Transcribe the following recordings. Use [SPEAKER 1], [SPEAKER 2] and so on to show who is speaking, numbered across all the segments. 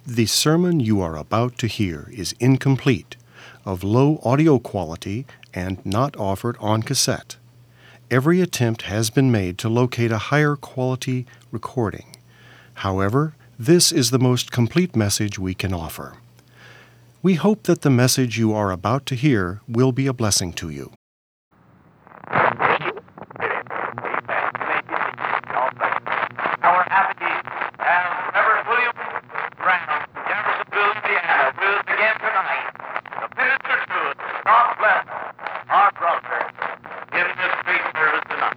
[SPEAKER 1] The sermon you are about to hear is incomplete, of low audio quality, and not offered on cassette. Every attempt has been made to locate a higher quality recording. However, this is the most complete message we can offer. We hope that the message you are about to hear will be a blessing to you.
[SPEAKER 2] Our happy Reverend William Brown, Jeffersonville, Indiana, will begin tonight to minister to us. God bless our brother in this great service tonight.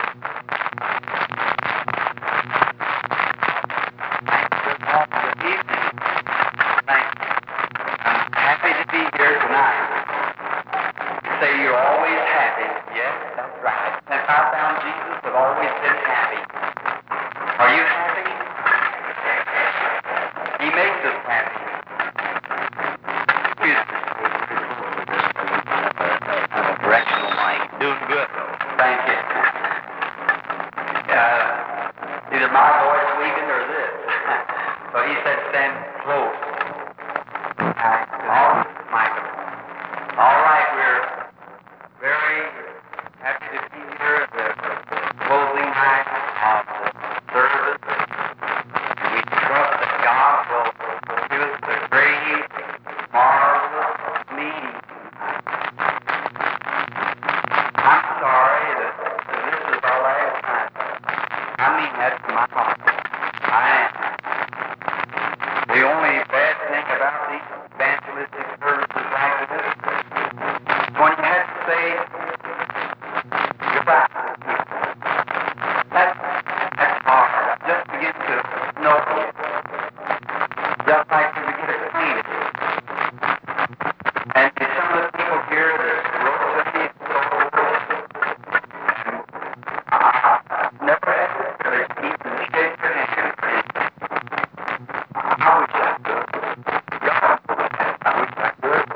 [SPEAKER 2] Good evening. Thank you. I'm happy to be here tonight. You say you're always happy. Yes, that's right. Since I found Jesus, I've always been happy. Are you happy? He makes us happy. Excuse me. A directional mic. Doing good, though. Thank you. Either my voice weakened or this. So he said stand close. Microphone. All right, we're very happy to be here at the closing night of the service. We trust that God will give us a great, marvelous meeting. I'm sorry that this is our last time. I mean that from my heart. I am. The only bad thing about these evangelistic services like this is when you have to say goodbye to people. That's hard. Just to get to know you. Just like to get acquainted. And to some of the people here that wrote to me and so forth, I never had the privilege to even shake your hand. I wish I could. God, I wish I could.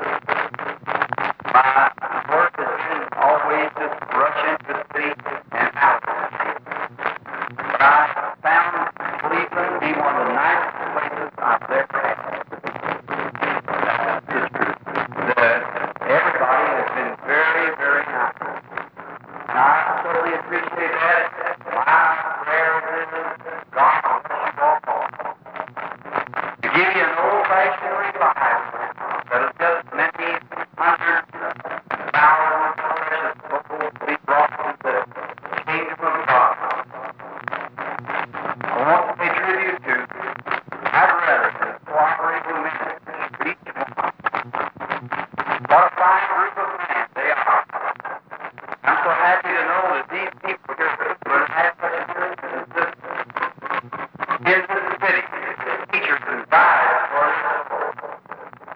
[SPEAKER 2] My work has been always just rush into the city and out of the city. But I found Cleveland to be one of the nicest places I've ever had. That's the truth. Everybody has been very, very nice. And I totally appreciate that. My prayer is God bless you all. To give you an old-fashioned revival that has just many hundreds and thousands of precious souls be brought to the kingdom of God. I want to pay tribute to my brothers and cooperating ministers, each one. What a fine group of men they are. I'm so happy to know that these people here will have such a church as this in Mississippi. Teachers and guides for us.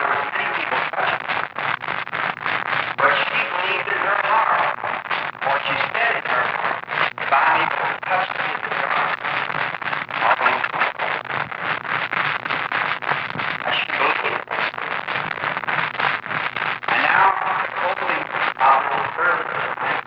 [SPEAKER 2] there was many people touching her. But she believed in her heart, or she said in her heart, if I'm able to touch the hem of his garment, I'll believe it. And she believed. And now, closing our little service tonight,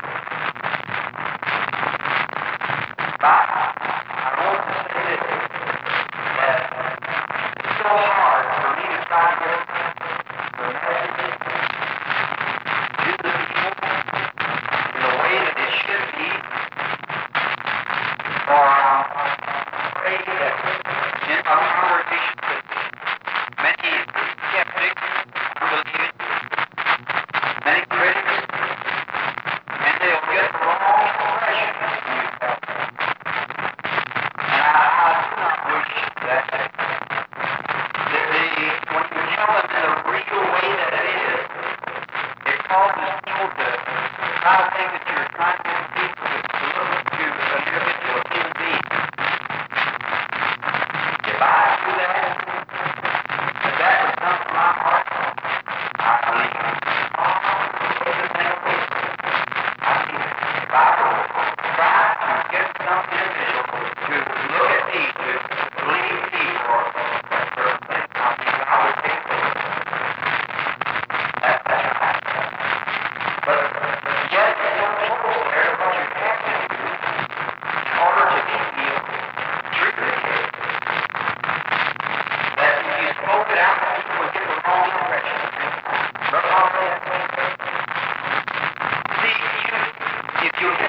[SPEAKER 2] but I want to say this, that it's so hard for me to try to get the message to the people in the way that it should be, or I'm afraid that in our congregation that many skeptics, unbelievers, many critics, and they'll get the wrong impression when you tell them. And I do not wish that they, when you tell them in the real way that it is, it causes people to try to think that you're trying to get people to look to an individual human being. If I do that, if that would come from my heart, I believe it. If I would try to get some individual to look at me, to believe me for a certain thing, I think I would take it. That's right. But yet, it's so close there to what you have to do in order to be healed, truly, that if you spoke it out, people would get the wrong impression. Look how that. See, if you get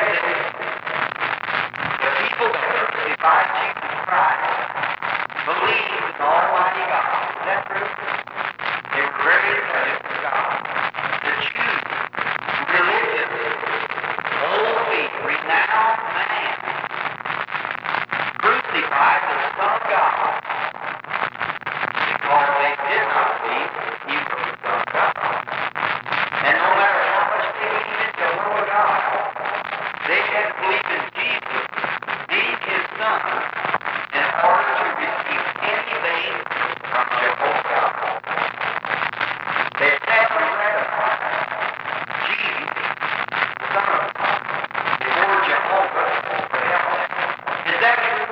[SPEAKER 2] the people that crucified Jesus Christ believed in the Almighty God. Is that true? They were very devoted to God. The Jews, religious, holy, renowned man, crucified the Son of God because they did not believe he was the Son of God. And no matter how much they believed in Jehovah God, they had to believe in Jesus, being his Son, in order to receive anything from Jehovah God. They had to recognize Jesus, the Son of God, before Jehovah for help them. Is that true?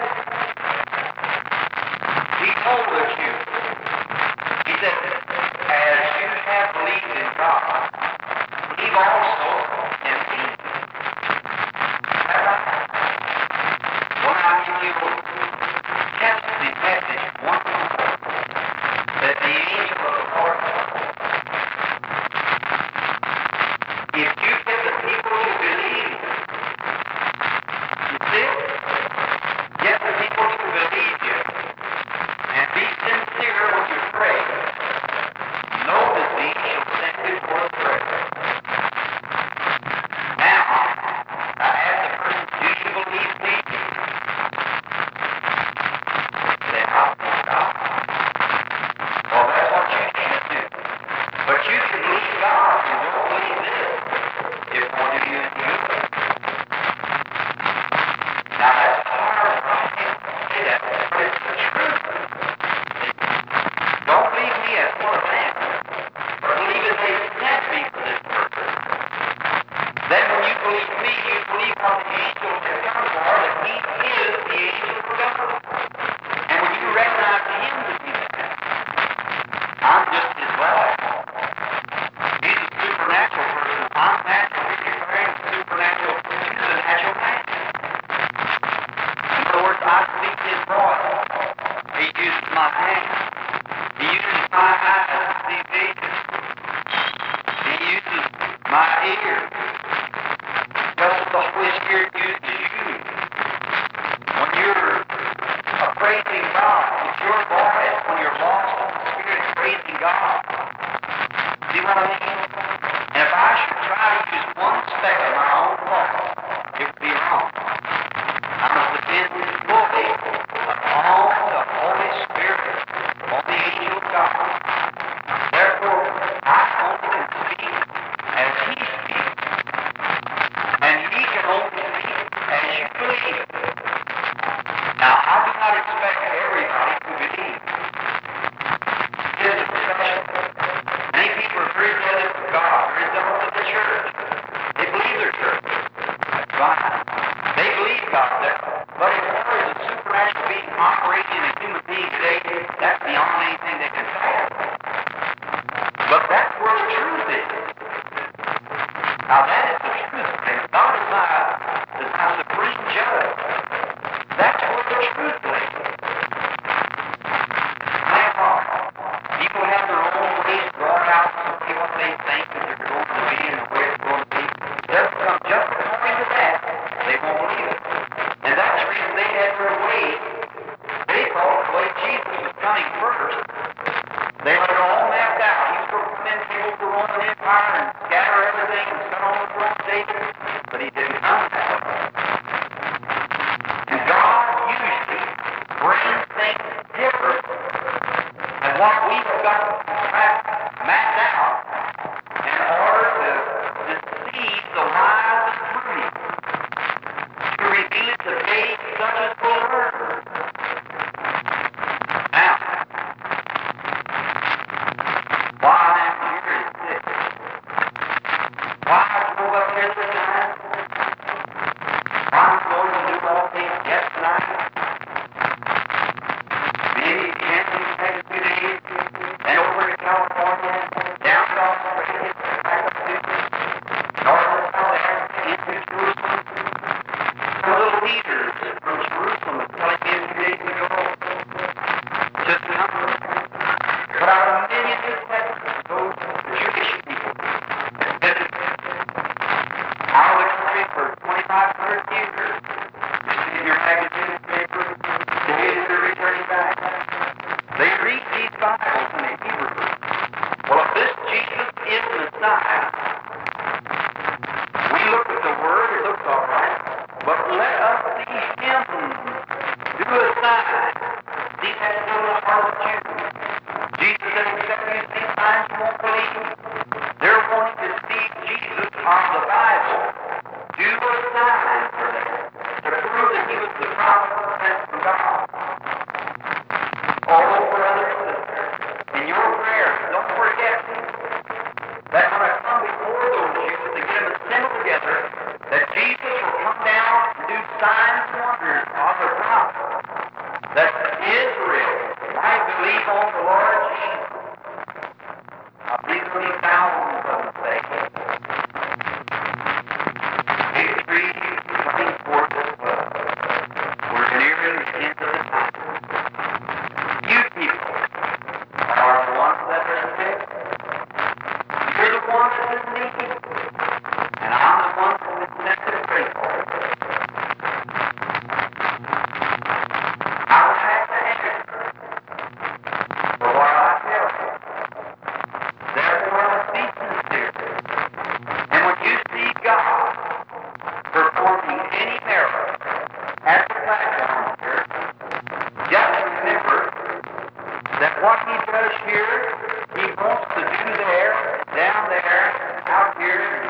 [SPEAKER 2] He told the Jews, he said, as you have believed in God, believe also in me. Is that right? Well, now if you will test the message once more, that the angel of the Lord, if you get the people to believe, you see, get the people to believe you, and be sincere when you pray, know that the angel sent you for a prayer. Now, I ask the person, do you believe me? Say, I believe God. Well, that's what you need to do. But you can believe God if you don't believe this. If more do you and you. Now, that's hard, right? Say that, but it's the truth. Don't believe me as one of them, but believe that they sent me for this purpose. Then when you believe me, you believe on the angel that comes for, that he is the angel of God. And when you recognize him to be that, I'm just his wife. He's a supernatural person. I'm natural. He's declaring supernatural to the natural man. In other words, I speak his voice. He uses my hands. He uses my eyes to see visions. He uses my ears. Just as the Holy Spirit uses you. When you're praising God, it's your voice when you're lost in the Spirit praising God. See what I mean? And if I should try to use one speck of my own voice, it would be wrong. I must depend fully upon the Holy Spirit, on the angel of God. Therefore, I only can speak as he speaks, and he can only speak as you believe. Now, I do not expect everybody to believe. His expression themselves as the church. They believe they're church. That's fine. They believe God's there. But as far as a supernatural being operating in a human being today, that's beyond anything they can say. But that's where the truth is. Now that is the truth. And God is not supreme judge. That's where the truth lays. People have their own ways brought out to see what they think that they're going to be and the way it's going to be. They'll come just according to that. They won't believe it. And that's the reason they had their way. They thought the way Jesus was coming first. They had it all mapped out. He was going to come in, take over the Roman Empire and scatter everything and sit on the throne of David. But he didn't come that way. And God usually brings things different than what we've got mapped out in order to deceive the wise and prudent, to reveal it to babes such as will learn. Now, why I'm here is this. Why I drove up here this time? Why I'm going to do all things yet tonight? Maybe it can't be next 2 days, and over to California, down to Australia, back up to north and south Africa, into Jerusalem. The little leaders from Jerusalem are telling me a few days ago, just number, but out of millions of those Jewish people that visited out of the country for 2,500 years. You see in your magazine paper, the days they're returning back. They read these Bibles in the Hebrew. Well, if this Jesus is Messiah, we look at the Word, it looks all right, but let us see Him do a sign. See that still in the heart of the Jews. Jesus said, except you see signs, you won't believe. They're wanting to see Jesus on the Bible do a sign for them to prove that He was the prophet sent from God. Oh, brothers and sisters, in your prayers, don't forget that when I come before those Jews to get them assembled together, that Jesus will come down and do signs and wonders on the prophet. That Israel might believe on the Lord Jesus. I believe there'll be thousands of them say. Victory is coming forth as well. We're nearing the end of the time. You people are the ones that are sick. You're the ones that are needy. And I'm the one that's meant to pray for. I will have to answer for what I tell you. Therefore, I must be sincere. And when you see God performing any miracle at the platform here, just remember that what He does here, He wants to do there, down there, out here,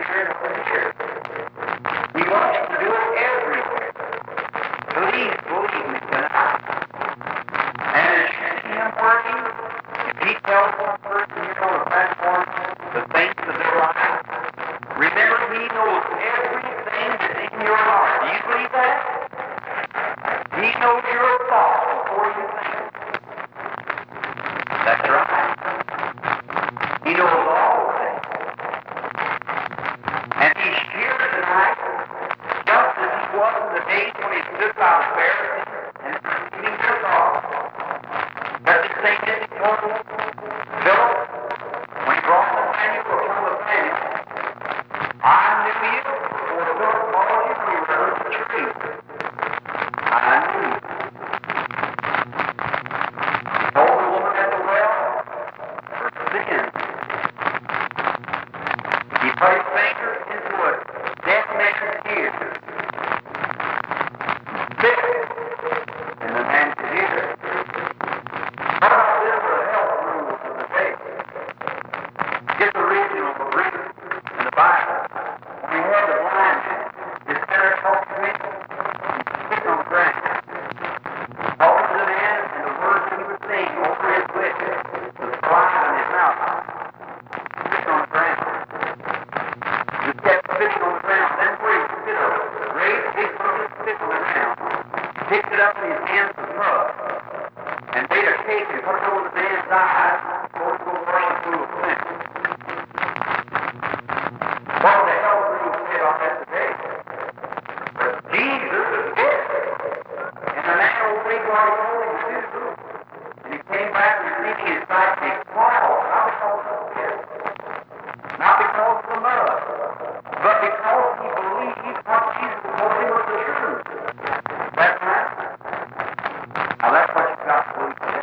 [SPEAKER 2] Not because of the mud, but because he believed what Jesus told him was the truth. That's right. Now that's what you've got to believe today.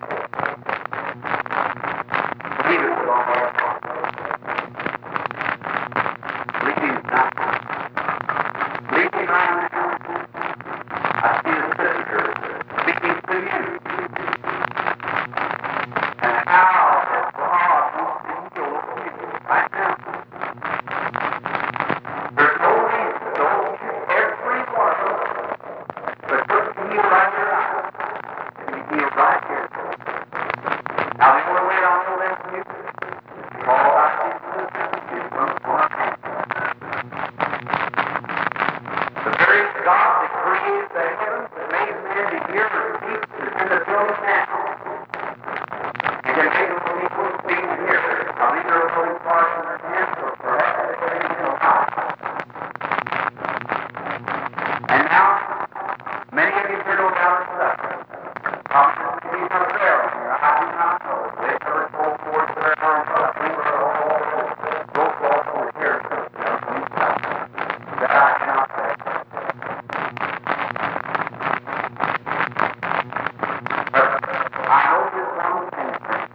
[SPEAKER 2] Believe it with all your heart. Believe him now. Believe him right now. I see the sister speaking to you. And how that God wants to heal those people right now. There's no reason, don't you, every one of them, but put the heel right here, and the heel right here. Now the only way I know that from you, all I can do is look for a hand. The very God that created the heavens, that made man to hear and speak, is in the building now. And can make those people speak and hear. Now these are holy parts in their hands, so perhaps they can even know. And now, many of you here no doubt are suffering. Probably you have a prayer on here. I do not know. They never go forward to their own suffering, but go forward over here. That I cannot say. But I know this one thing.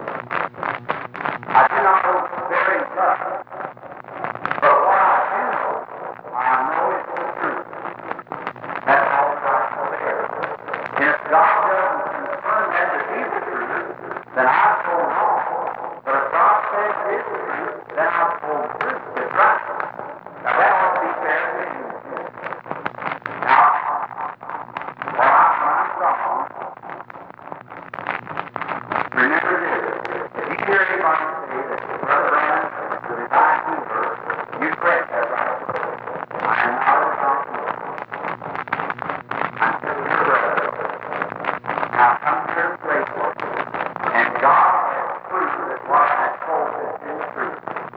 [SPEAKER 2] I do not know very much. But what I do know, I know it's the truth. That's all God's there. And if God doesn't confirm that to be the truth, then I've told wrong. But if God says it is the truth, then I've told the truth. It's right. Now that ought to be fair to you. Now, while I'm wrong, remember this. If you hear anybody say that Brother Branham is the divine healer, you correct that right. I am not a divine healer. I'm just your brother. Now come here and pray for me. And God has proved that what I told is true.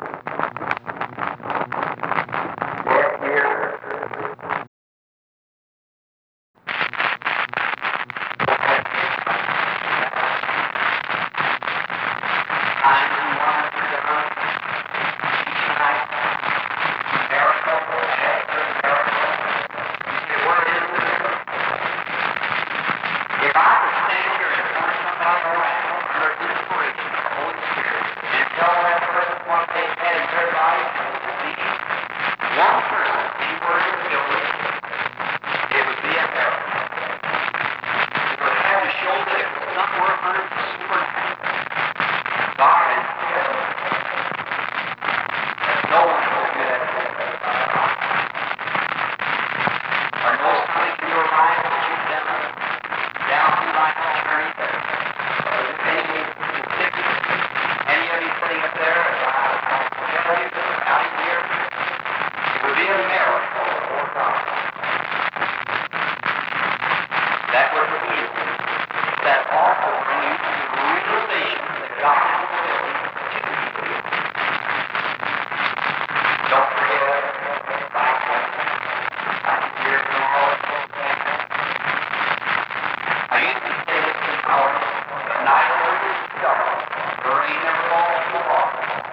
[SPEAKER 2] Yes, here. If I could stand here and point somebody around under inspiration of the Holy Spirit and tell that person what they had in their life and believe one person anywhere in the building, it would be a miracle. It would have to show that it was somewhere under the supernatural. God is heaven. No one will do that. Or know something in your life that you've done down through life's journey that any of you sitting up there, I'll tell you that out here, it would be a miracle before God. That would heal. That also bring you to the realization that God is willing to heal. Don't forget, like I can hear it from all of you. I used to say this in college, but night is dark. The rain never falls too hard.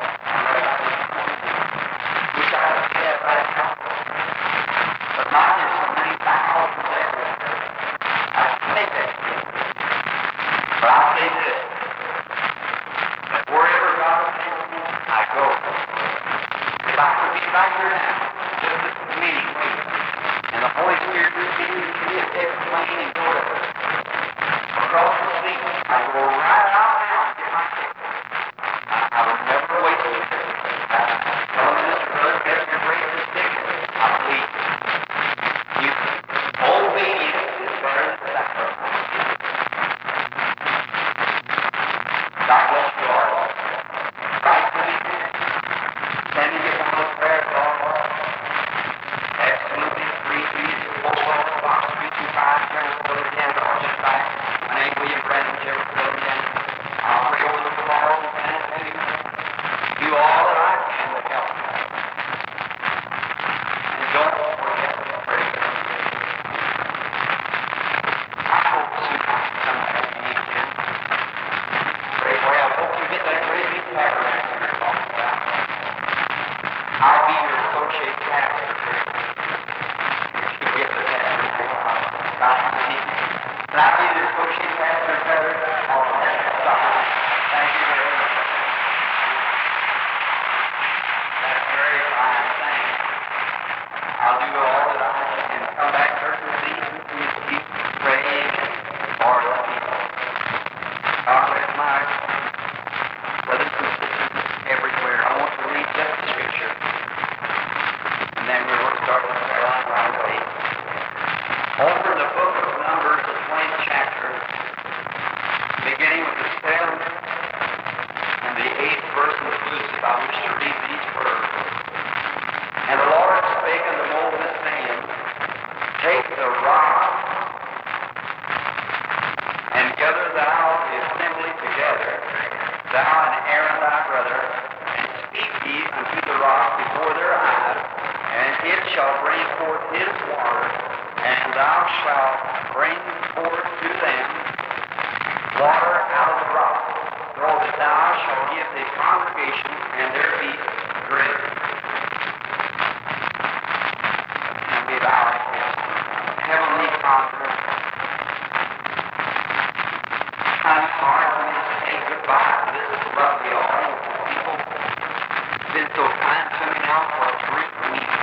[SPEAKER 2] Wish I could say that right now. But mine is so many thousands there. I can say that. But I'll say this. That wherever God sends me, I go. If I could be right here now, just this meeting with you, and the Holy Spirit is giving me a text plane and go to across the sea, I go right out now and get my ticket. I would never wait till you tell me, Mr. Brother, get your greatest ticket. I believe you. Obedience is better than sacrifice. God bless you all. Right to me. Can you get one of those prayers all? start with right away. Over in the book of Numbers, the 20th chapter, beginning with the 7th and the 8th verse inclusive, I wish to read these words. And the Lord spake unto Moses, saying, Take the rod, and gather thou the assembly together, thou and Aaron thy brother, and speak ye unto the rock before their eyes, and it shall bring forth his water, and thou shalt bring forth to them water out of the rock, so that thou shalt give the congregation and their beasts drink. And we bow like this. Heavenly Father, kind of hard for me to say goodbye to this lovely audience of people who've been so kind to me now for 3 weeks,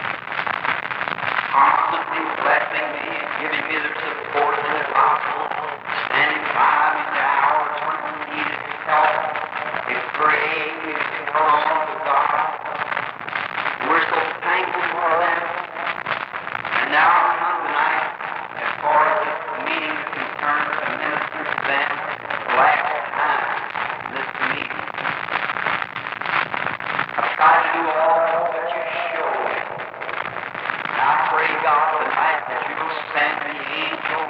[SPEAKER 2] constantly blessing me and giving me their support in the gospel, standing by me in the hours when I needed help, and praying and held on to God. We're so thankful for them. And now I come tonight, as far as this meeting is concerned, to minister to them the last time in this meeting. I've tried to do all that you show me. And I pray, God, tonight that you will send the angel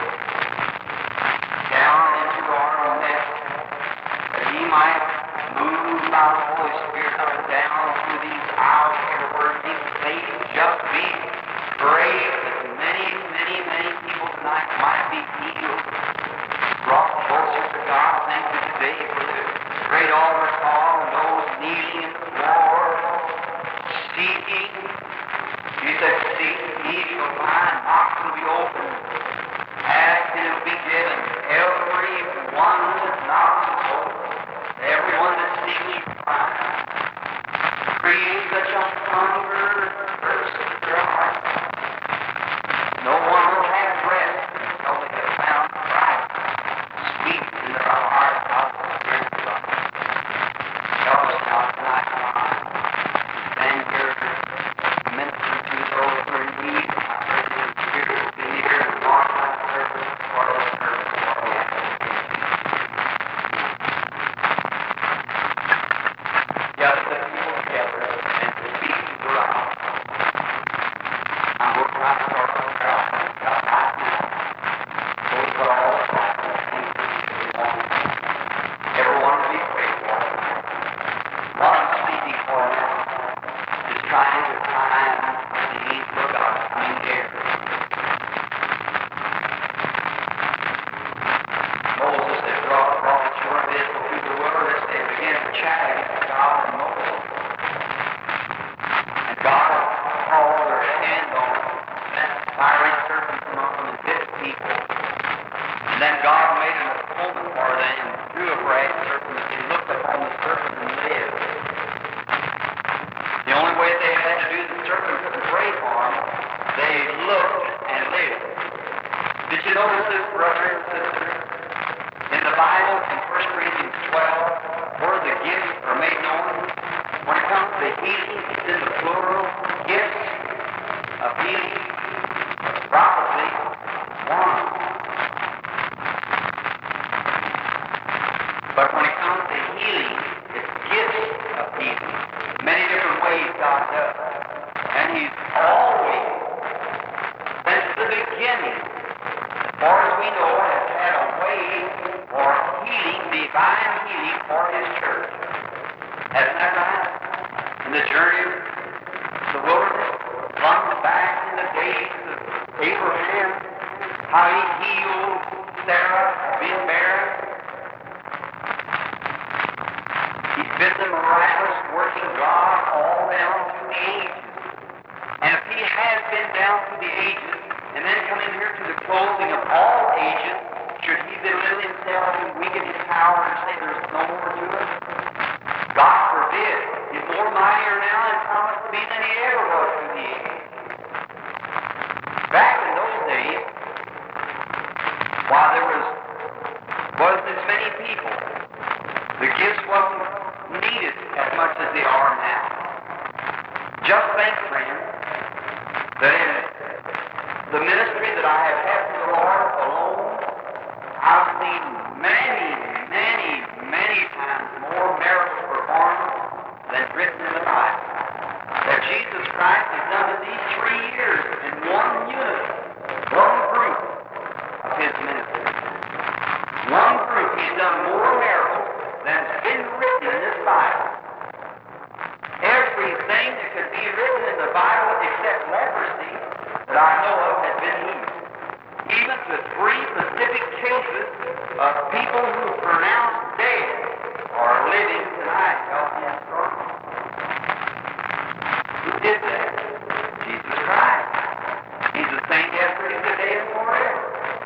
[SPEAKER 2] down into our midst, that he might move by the Holy Spirit down through these aisles here where these ladies just be brave, that many, many, many people tonight might be healed, brought closer to God. Thank you today for the great altar call and those kneeling in the floor, seeking. You said, seek, ye shall find, knock will be open, ask and it will be given. Everyone that knocks is open. Everyone that seeks shall find. Create such a hunger and thirst in their heart. No one will have rest until they have found Christ. Sweet in their heart, God, the Spirit of God. Help us now tonight, God. Stand here, minister to those who are in need. I pray that the Spirit will be here and mark my service, part of the service, Lord. We ask it. Gather the people together and speak to the rock. I'm working on our God right now. So we put all the time and things that we want. Everyone to be prayed for. What I'm speaking for now is trying to find the angel of God coming here. Moses said, brought the children of Israel through the wilderness. They began to chat against God and Moses. And God called their hand on them, sent fiery serpents among them and bit people. And then God made an atonement for them and threw a brass serpent that they looked upon the serpent and lived. The only way they had to do the serpent to pray for them, they looked and lived. Did you notice this, brother and sister? In the Bible, in 1 Corinthians 12, where the gifts are made known, when it comes to healing, it's in the plural. Gifts of healing, prophecy, one. But when it comes to healing, it's gifts of healing. Many different ways God does. And He's always, since the beginning, as far as we know, has had a way for healing, divine healing for His church. Hasn't that right? In the journey of the wilderness, flung back in the days of Abraham, how He healed Sarah being barren. He's been the miraculous working God all down through the ages. And if He has been down through the ages, and then coming here to the closing of all ages, should He belittle Himself and weaken His power and say there's no more to it? God forbid. He's more mightier now and promised to be than He ever was through the ages. Back in those days, while there wasn't as many people, the gifts wasn't needed as much as they are now. Just think, friends, that in the ministry that I have had for the Lord alone, I've seen many times more miracles performed than written in the Bible. That Jesus Christ has done in these 3 years in one unit, one group of His ministry. One group, He's done more miracles than's been written in this Bible. Everything that could be written in the Bible except leprosy that I know of has been healed. Even to 3 specific cases of people who are pronounced dead are living tonight, healthy and strong. Who did that? Jesus Christ. He's the same yesterday, today, and forever.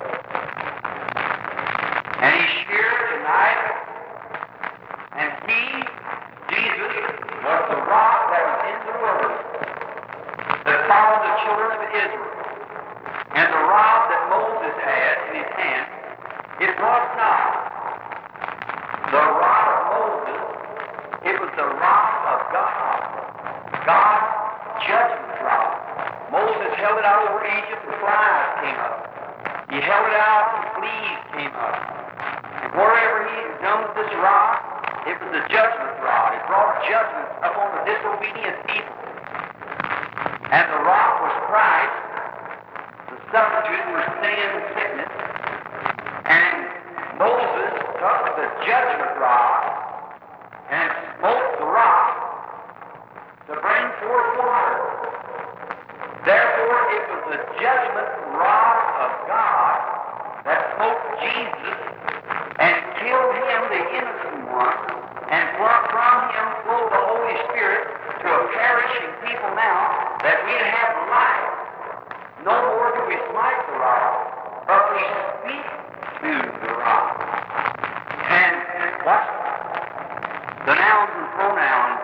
[SPEAKER 2] And He's here tonight. And He, Jesus, was the rock that was in the wilderness that followed the children of Israel. And the rod that Moses had in his hand, it was not the rod of Moses, it was the rod of God. God's judgment rod. Moses held it out over Egypt and flies came up. He held it out and fleas came up. And wherever he done with this rod, it was the judgment rod. It brought judgment upon the disobedient people. And the rod was Christ, the substitute for sin and sickness. And Moses took the judgment rod and smote the rock to bring forth water. Therefore, it was the judgment rod of God that smote Jesus and killed him, the innocent one, and from him flowed the Holy Spirit to a perishing people now that we have life. No more do we smite the rock, but we speak to the rock. And watch the nouns and pronouns.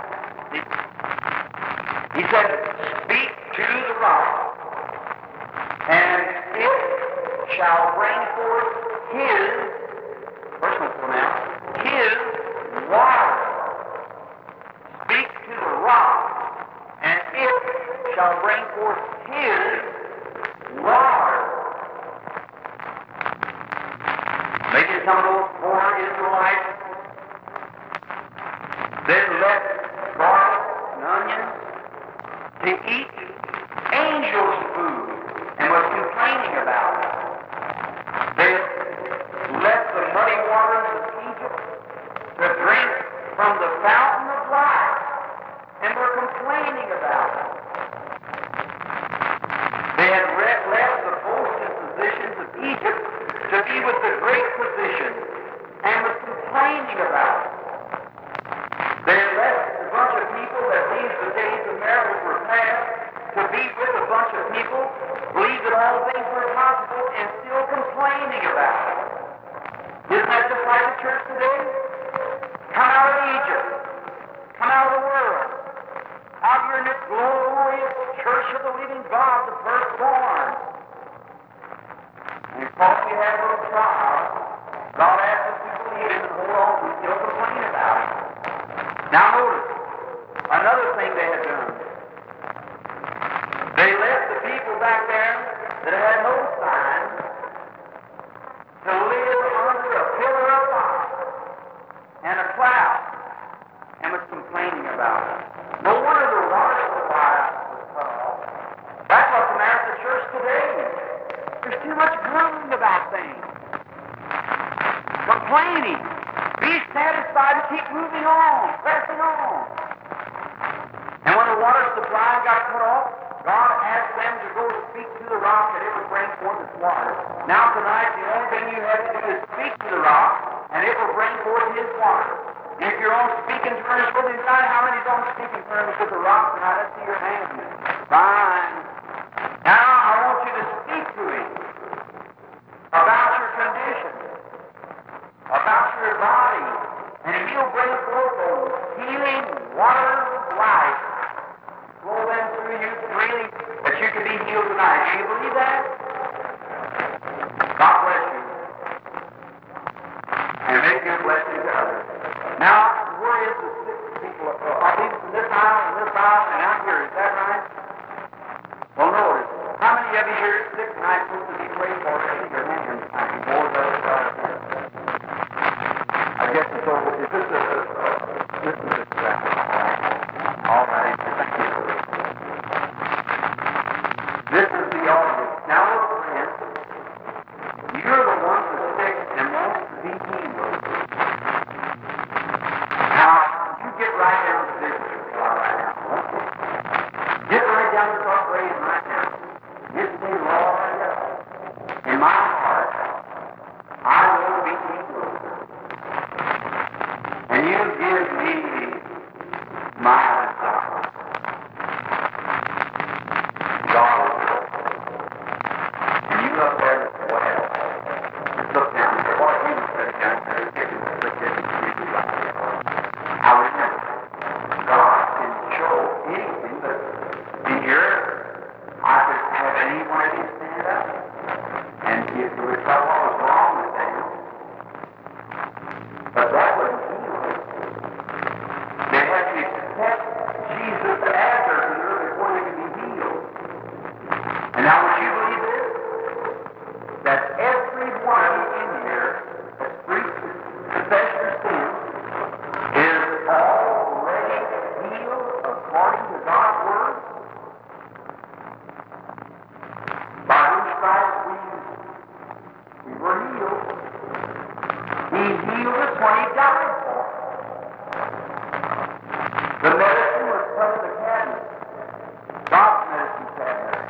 [SPEAKER 2] He said, speak to the rock, and it shall bring forth His, personal pronoun, His water. Speak to the rock, and it shall bring forth His water. Maybe some of those poor Israelites, they left garlic and onions to eat angels' food and was complaining about it. They left the muddy waters of Egypt to drink from the fountain of life and were complaining about it. They had left the boasted positions of Egypt to be with the great position and was complaining about it. They left a bunch of people that believed the days of miracles were past to be with a bunch of people, believed that all things were possible, and still complaining about it. Isn't that just like the church today? Come out of Egypt. Come out of the world. Out here in this glorious church of the living God, the firstborn. And because we have a little trial, God asks us to believe Him and hold on, we still complain about it. Now notice, another thing they had done. They left the people back there that had no sign to live under a pillar of fire and a cloud and was complaining about it. No wonder the water supply was cut off. That's what's the matter with the church today. There's too much grumbling about things. Complaining. Be satisfied and keep moving on, pressing on. And when the water supply got cut off, God asked them to go speak to the rock that it would bring forth its water. Now tonight, the only thing you have to do is speak to the rock, and it will bring forth His water. And if you're on speaking terms with Him tonight, how many's on speaking terms with the rock tonight? Let's see your hands. Fine. Now I want you to speak to Him about your condition, about your body, and He'll bring forth the healing water of life. Flow them through you freely that you can be healed tonight. Do you believe that? God bless you. And make you a blessing to others. Now, where is the sick people? Are these from this aisle and out here? Is that right? Well, notice. many of you here are sick tonight supposed to be prayed for? Raise your hands. More of those are here. I guess it's over. Is this a all right. Thank you. This is the audience. Now, look, friends, you're the one that's sick and wants to be healed. Now, you get right down to this right now. Get right down to start praying right now. Just say, Lord, in my heart, I will be healed. And you give me my desire. God will. And you look there as well. Just look down there. What you said down there, I remember, God can show anything, but in here, I could have any one of you stand up. And if you would tell what was wrong with them, but that wouldn't heal them. They had to accept Jesus as their healer before they could be healed. And now would you believe this? That every one of you in here that confess your sins is already healed according to God's Word? By whose stripes we were healed. He healed us when He died for us. The medicine was put in the cabinet. God's medicine cabinet.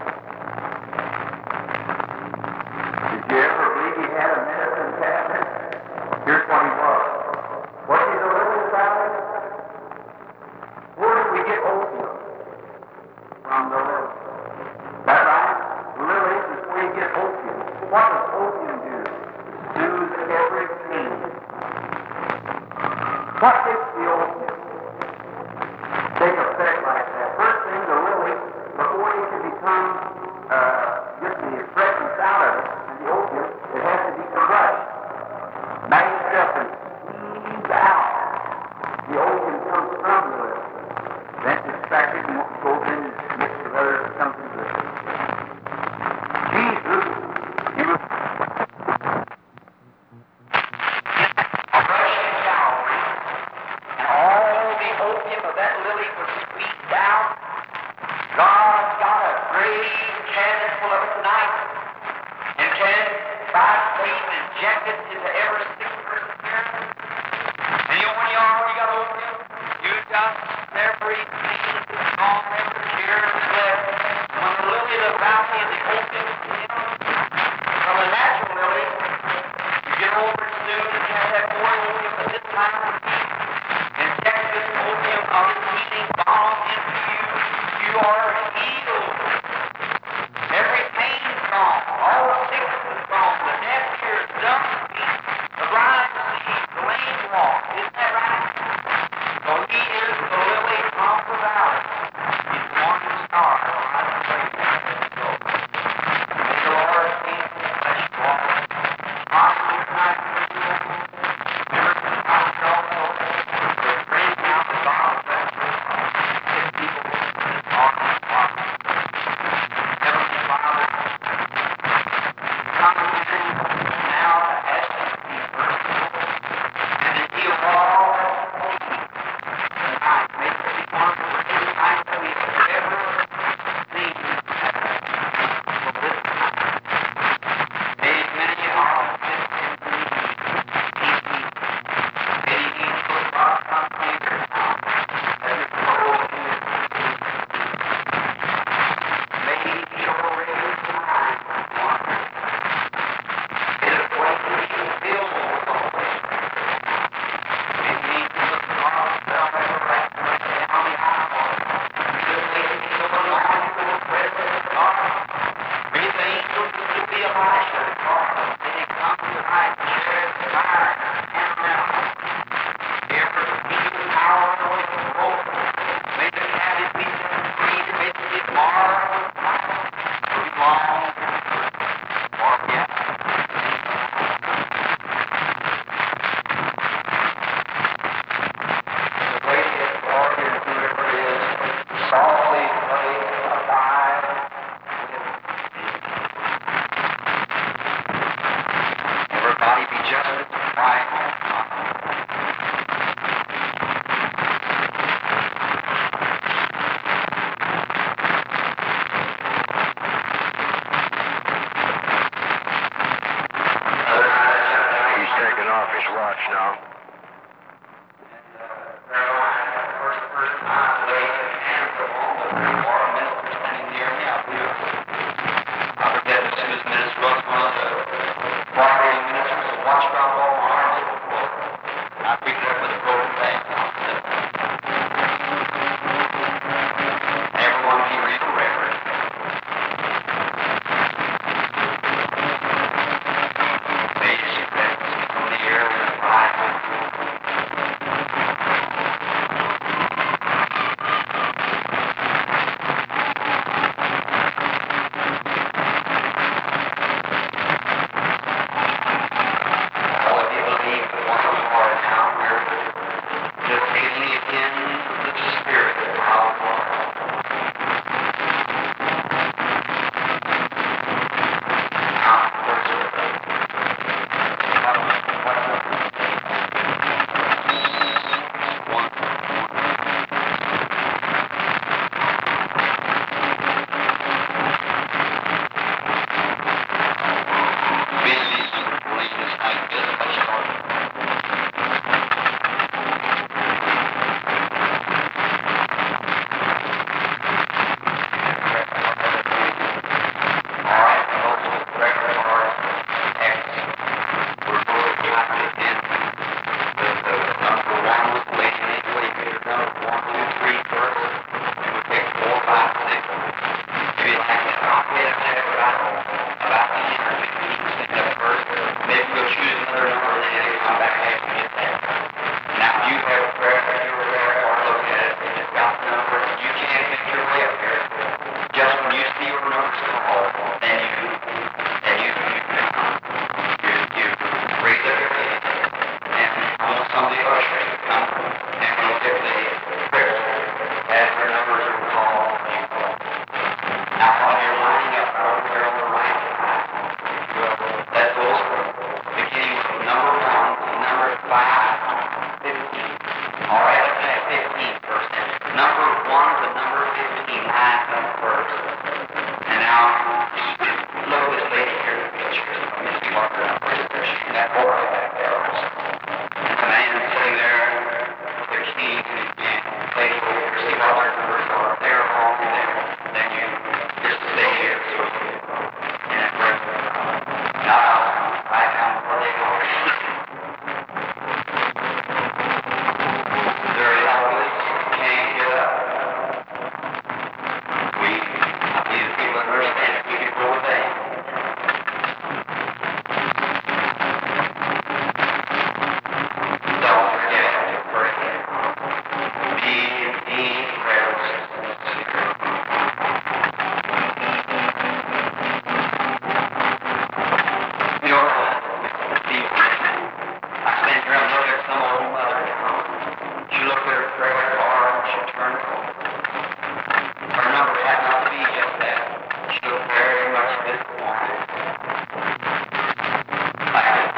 [SPEAKER 2] Did you ever believe He had a medicine cabinet? Here's what He was. Was He the lily valley? Where did we get opium? From the lily. That right? Lilies is where you get opium. What does opium do? Soothe every pain. What takes the opium? Take effect like that. First thing, the lily, before it can become, get the freshness out of it, and the opium, it has to be crushed, mashed up, and squeezed out. The opium comes from the lily. Then it's extracted and goes in mixed with other something to it. Jesus, He was crushed in Calvary, and all the opium of that lily was squeezed out. God's got a great cabinet full of it tonight, and can, by faith, inject it into every sick person here. And you know when you already got opium, you got every pain, all every tear left. When the lily of the valley and the opium is in, from a natural lily, you get over it soon and you have that more opium, but this time inject this opium of healing. pay that check about 10 or 15% up first. Maybe we'll choose another number and then come back after we get that. Now, if you have a prayer, if you're there or look at it, and it's got the number, you can't make your way up here. Just when you see your numbers call, then you raise up your hand, and I want somebody to usher you to come and look at the prayer. As her numbers are called, you call. Now, while you're lining up over there on the right side, let those beginning with number 1 to number 5, 15. All right, let's have 15 first. Number 1 to number 15 lines up first. And now, look at this lady here in the picture. Let me see what her number is there. She's that boy back there also. And the man sitting there with the keys in his hand. Lady over here, see what her numbers are. They're all there. Then you just stay here. So and now, right down where they go. Very helpless. Can't get up. I believe people understand if we can go with that. Don't forget to pray. Be in prayers. You know, I stand here and look at some old mother. She looked at her prayer card and she turned it over. Her number had not to be just that. She looked very much disappointed. Like this.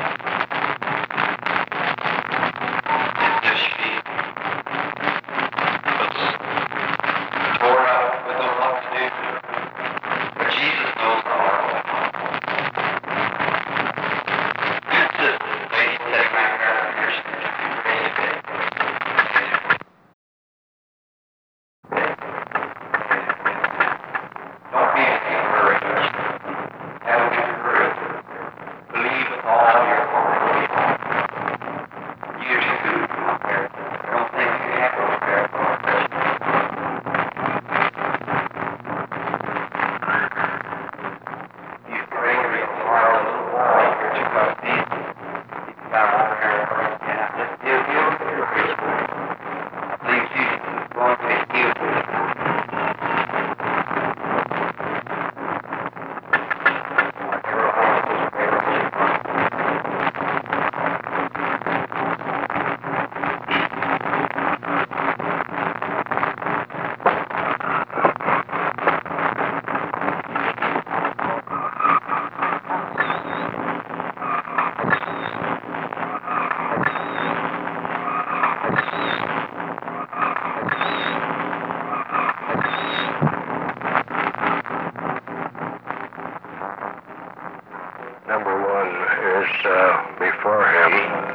[SPEAKER 2] As if she was tore up with no what to do. But Jesus knows the heart. This lady sitting right there, here she's ready to bed. Don't be discouraged. Have a good courage. Believe with all your heart. You too, my parents. I don't think you have to prepare for it. You pray real hard as a boy, but you got to be. You've got to prepare for it. And I just give you courage. I believe Jesus is going to heal you.
[SPEAKER 3] Number 1 is before him.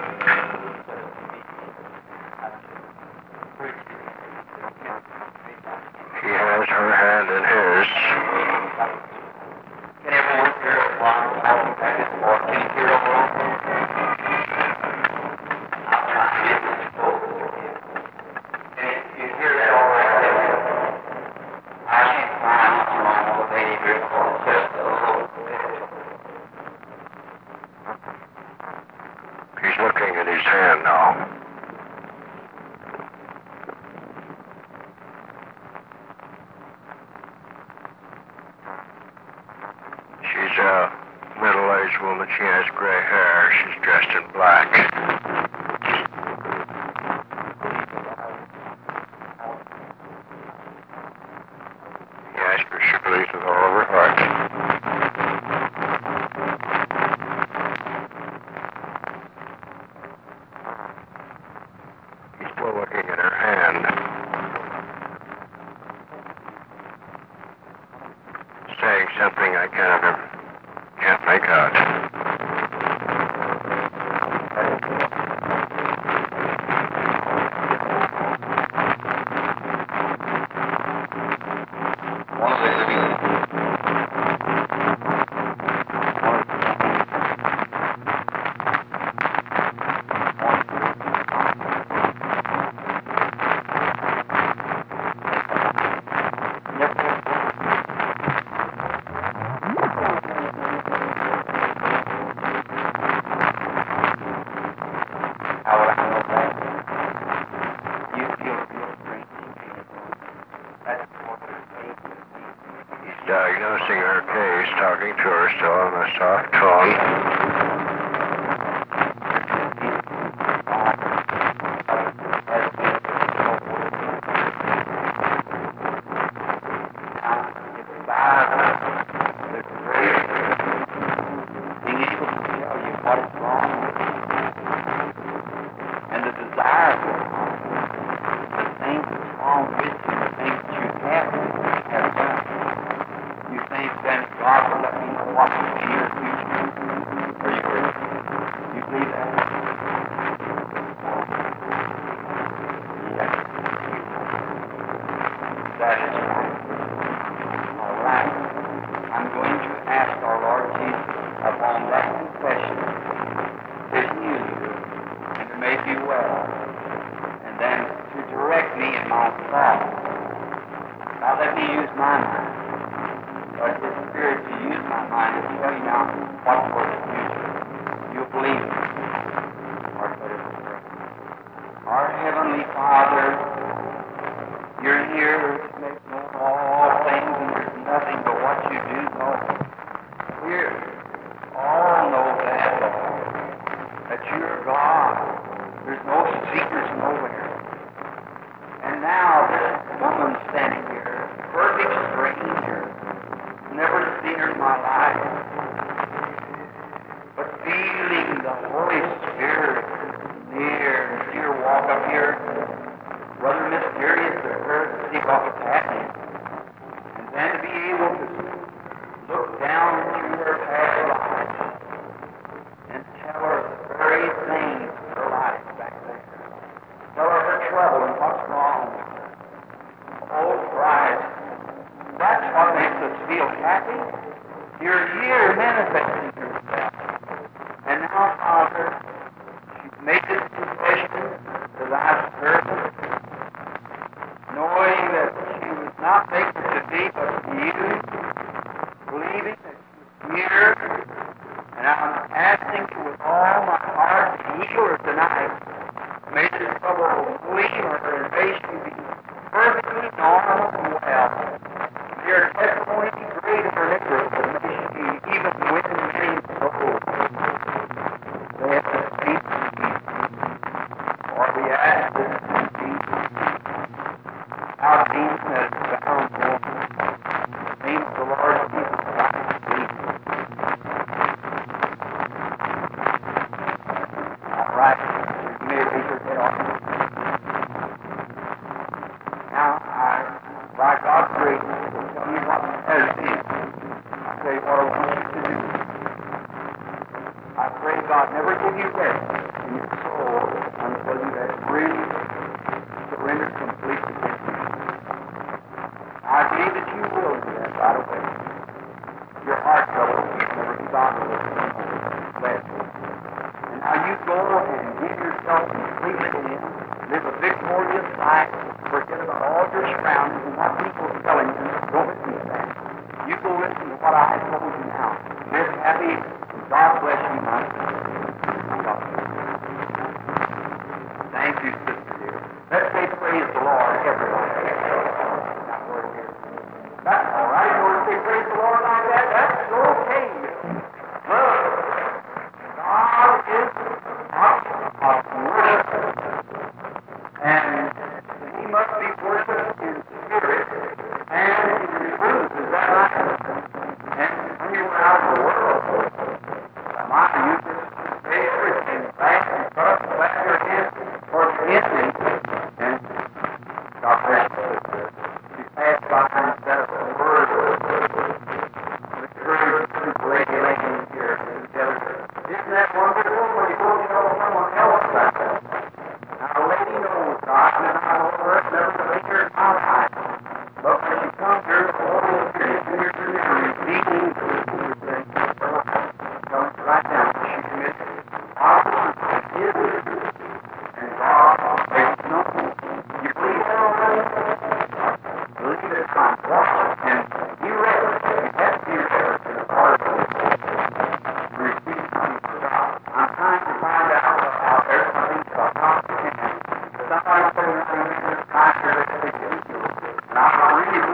[SPEAKER 3] He has her hand in his.
[SPEAKER 2] Can everyone hear it while I'm talking back and forth? Can you hear it all? I'll try to get this close again. And if you hear that all right there, I can't find what's wrong with the lady here called just a little bit.
[SPEAKER 3] He's looking at his hand now. She's a middle-aged woman. She has gray hair. She's dressed in black. He asked her if she believes with all of her heart. He's still looking at her hand, saying something I can't make out.
[SPEAKER 2] That's what they're saying.
[SPEAKER 3] He's diagnosing her case, talking to her still in a soft tone.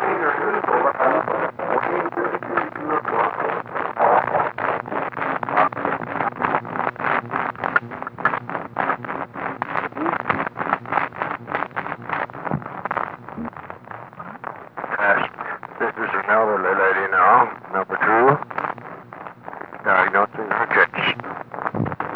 [SPEAKER 3] Yes. This is an elderly lady now, number 2, diagnosing her kids.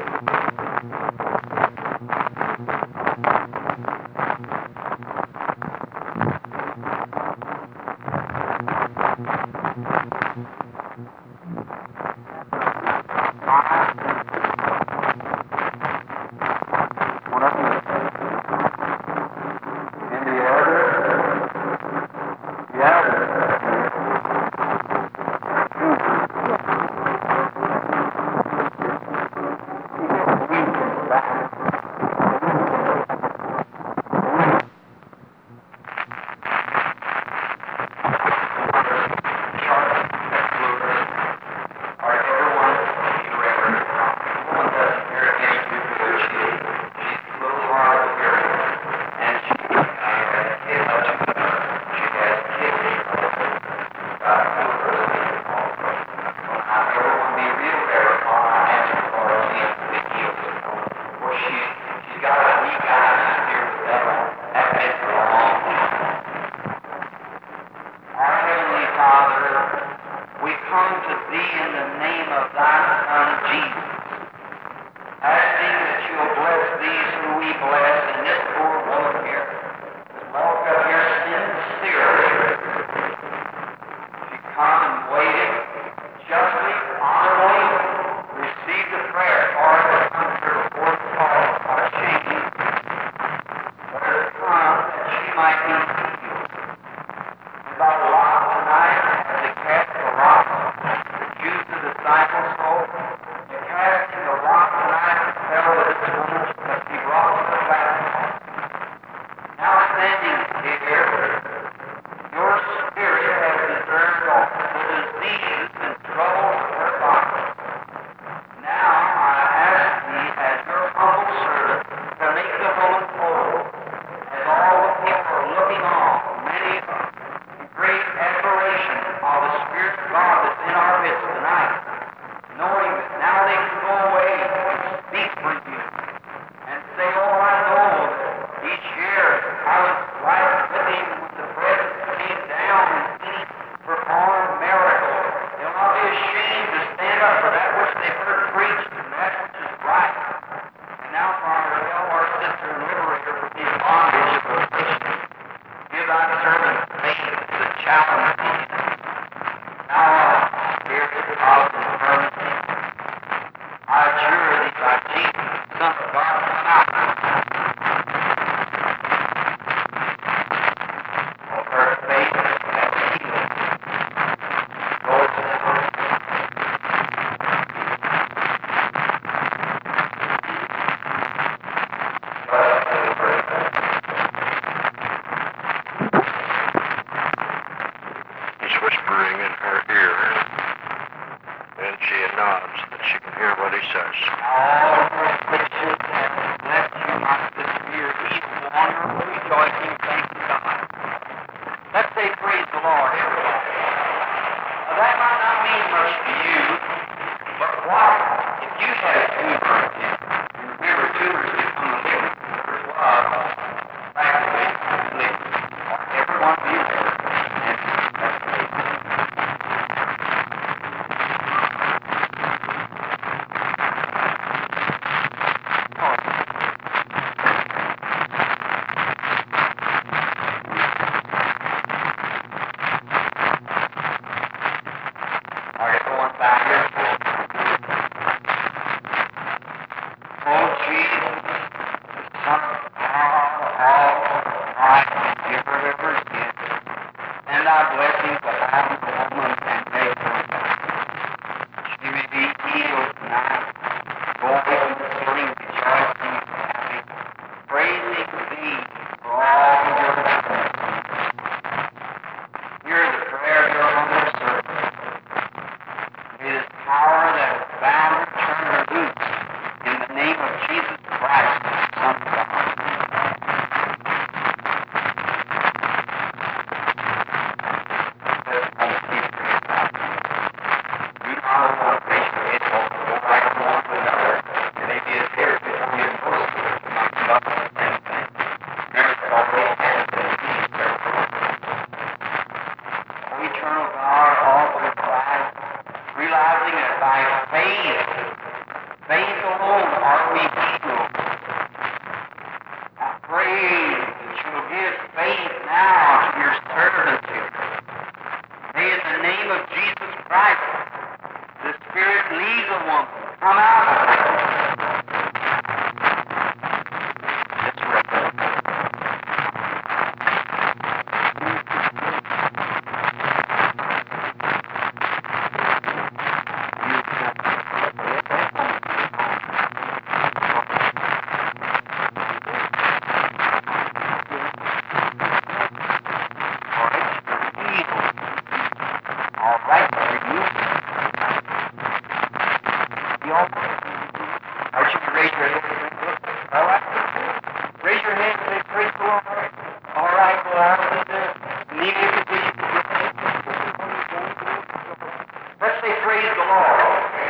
[SPEAKER 2] Lord.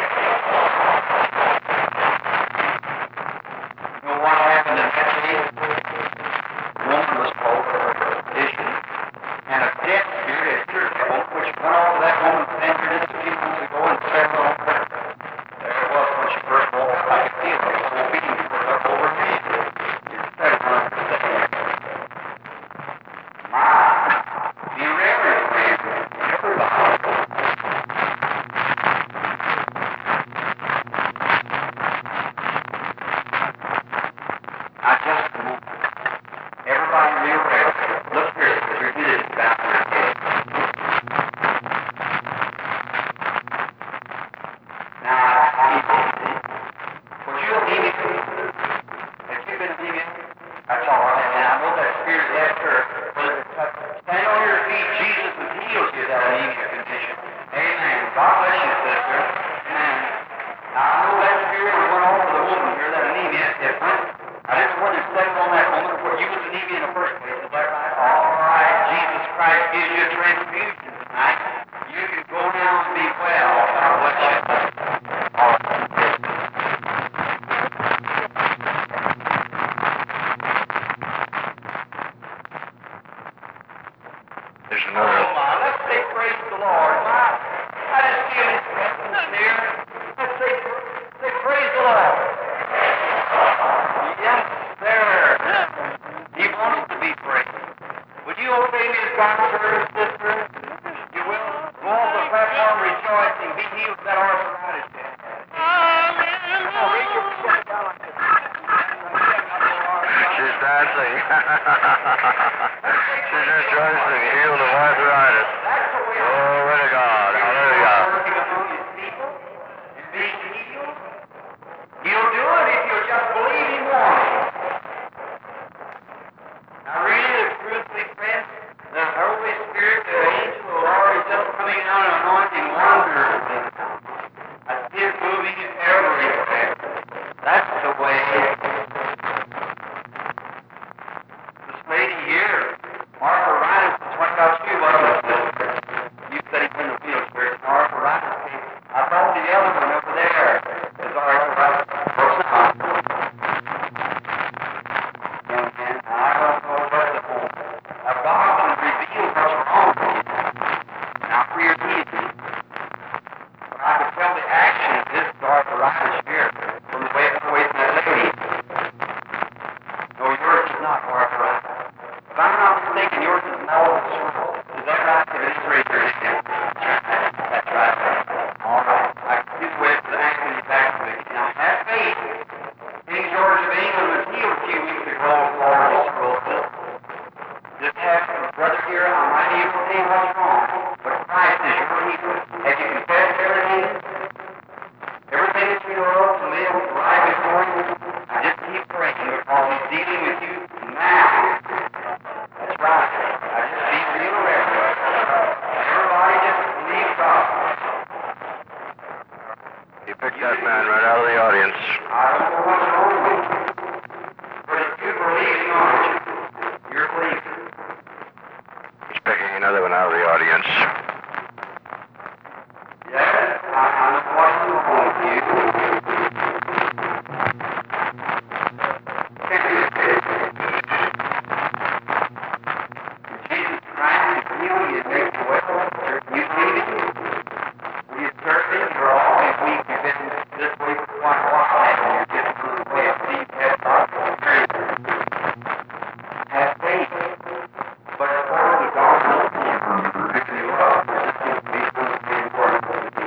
[SPEAKER 2] You know what happened in that day? A woman was told of her condition, and a death spirit, a spirit devil, which went off that woman's entered just a few months ago and settled on her. There it was when she first woke up. I could feel it. The whole beating was up over me. It settled on her second. Be reverent, friend. Everybody. I just moved. Everybody be reverent. Look here, sister. You did it down your head. Now, would you anemic? Have you been anemic? That's all right. And I know that spirit left her. Stand on your feet. Jesus has healed you of that anemia condition. Amen. God bless you, sister. Amen. Now, I know that spirit went off of the woman here, that anemia. It went. I didn't know whether it settled on that woman or you was anemia in the first place. Is that right? All right. Jesus Christ gives you a transfusion tonight. You can go now and be well. God bless you. All right.
[SPEAKER 3] There's another.
[SPEAKER 2] Oh, my. Let's say praise the Lord. I just feel His presence here. Let's say praise the Lord. Yes, sir. He wants to be praised. Would you obey me as God's servant, sister? You will. Go off the platform rejoicing. Be healed of that arthritis. Come on, reach your foot down like this.
[SPEAKER 3] She's dancing. She's rejoicing, healed of arthritis.
[SPEAKER 2] That's the way
[SPEAKER 3] Glory to God. Hallelujah.
[SPEAKER 2] working among His people and being healed. He'll do it if you'll just believe Him more. Now, really, truthfully, friends, the Holy Spirit, the angel of the Lord, is just coming down and anointing wonders. I see it moving everywhere. That's the way. This lady here, Martha Ryan, is what got you, wasn't it, sister? You said he's in the wheelchair. Martha Ryan. I thought the other one over there is arthritis. Young man, I don't know what the whole. Now, God can reveal what's wrong with you. Now, for your healing. But I can tell the action of this arthritis here from the way it's away from that lady. No, yours is not arthritis. If I'm not mistaken, yours is mellow circle. Is that right? If it is, raise your hand. That's right. All right. I can see the way it's acting you back to me. Now, have faith. King George of England was healed a few weeks ago of multiple sclerosis. Just have brother here, I might be able to say what's wrong, but Christ is your healer. Have you confessed everything? Everything that you know to live right before you? I just keep praying because He's dealing with you now. That's right. I just be real reverent. Everybody just believe God.
[SPEAKER 3] You picked that man right out of the audience.
[SPEAKER 2] I don't know what's wrong with you. But if you're believing, aren't you? You're believing.
[SPEAKER 3] He's picking another one out of the audience.
[SPEAKER 2] Yes, I know what's wrong with you. Jesus Christ is healing you, make you well. You believe it? You certainly are always weak. You've been this way for quite a while now. You're getting to the way of deep head God's strength. Have faith. But as far as the God knows you, picking you up, this is the important thing.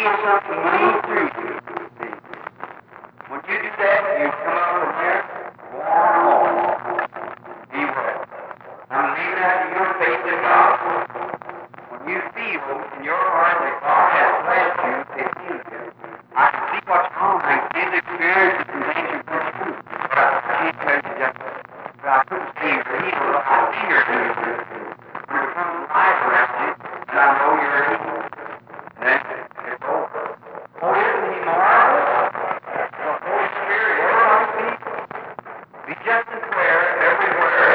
[SPEAKER 2] feel something move through you. See? When you do that, you come up from there, warm. Be well. I'm leaving that to your faith in God. When you feel in your heart that God has blessed you, it heals you. I can see what's wrong. I can see the experiences and things you've been through. But I can't tell you just, but I couldn't see your evil. I see your evil. You're coming life around you, and I know you're evil. Then it's over. Oh, isn't he marvelous? The Holy Spirit, everybody be just as aware everywhere.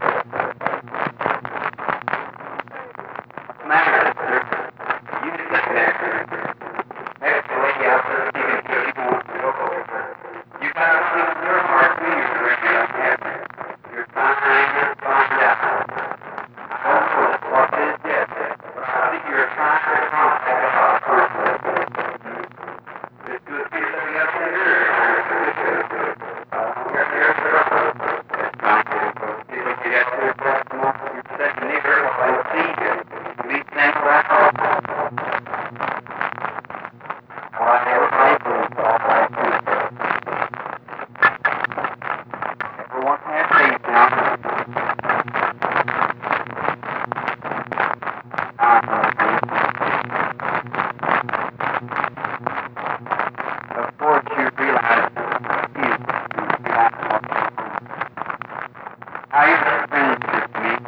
[SPEAKER 2] What's the matter, sister? You just sit there. Next to the lady out there speaking to you, she wants to go over. You got to see in your heart who you're directed up heaven. You're trying to find out. I don't know what it is yet, but I think you're trying to contact God personally. It's good to be living up in here. Everyone has faith now. Of course, you realize how you explain this to me,